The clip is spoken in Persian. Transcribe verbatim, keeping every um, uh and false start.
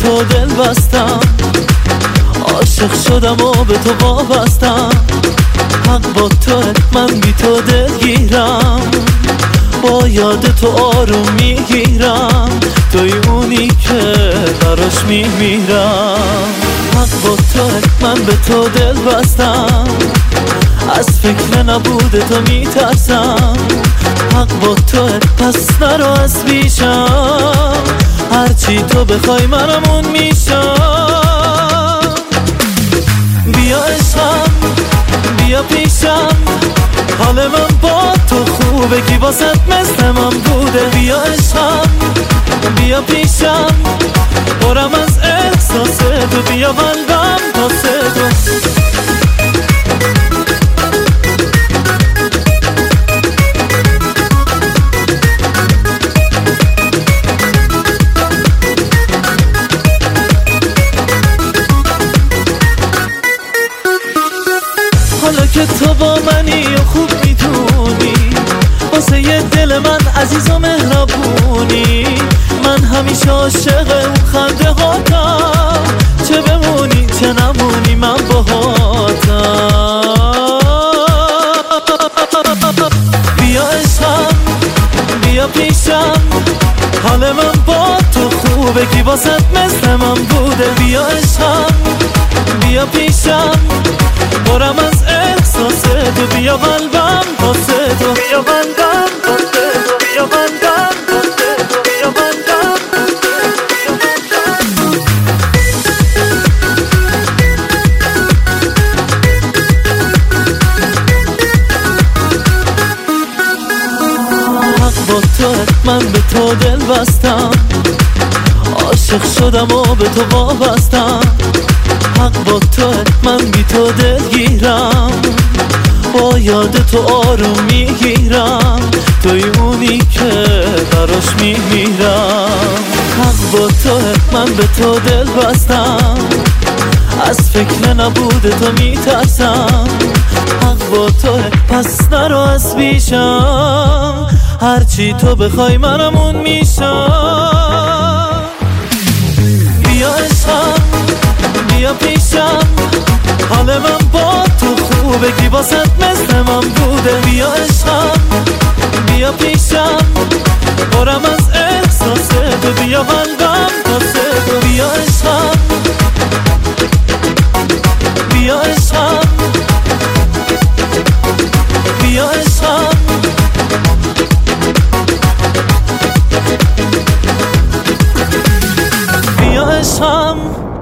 تو دل بستم، عاشق شدم و به تو وابستم. حق با تو، من بی تو دلگیرم، با یاد تو آروم میگیرم، توی اونی که براش میمیرم. حق با تو، من به تو دل بستم، از فکر نبوده تو میترسم. حق با تو، پس نرو از پیشم، هرچی تو بخوای منم اون میشم. بیا عشقم، بیا پیشم، حال من با تو خوبه، کی واسط مثل من بوده. بیا عشقم، بیا پیشم، برم از احساس تو، بیا قلبم واسه تو. حالا که تو با منی و خوب میدونی، واسه یه دل من عزیز و مهربونی. من همیشه عاشق اون خنده هاتم، چه بمونی چه نمونی من باهاتم. بیا عشقم، بیا پیشم، حال من با تو خوبه، کی واسط مثل من بوده. بیا عشقم، بیا پیشم، برم از احساس تو، بیا قلبم واسه تو، بیا قلبم واسه تو، بیا قلبم واسه تو، بیا قلبم حق با تو، من به تو دل بستم، عاشق شدم و به تو وابستم. حق با تو، من بی تو دلگیرم، با یاد تو آروم میگیرم، توی اونی که براش میمیرم. حق با تو، من به تو دل بستم، از فکر نبوده تو میترسم. حق با تو، پس نرو از پیشم، هرچی تو بخوای منم اون میشم. بیا عشقم، بیا پیشم، حال من با تو خوبه، کی واسط مثل من بوده. بیا عشقم، بیا پیشم، برم از احساس تو، بیا قلبم واسه تو. بیا عشقم، بیا عشقم، بیا عشقم، بیا عشقم.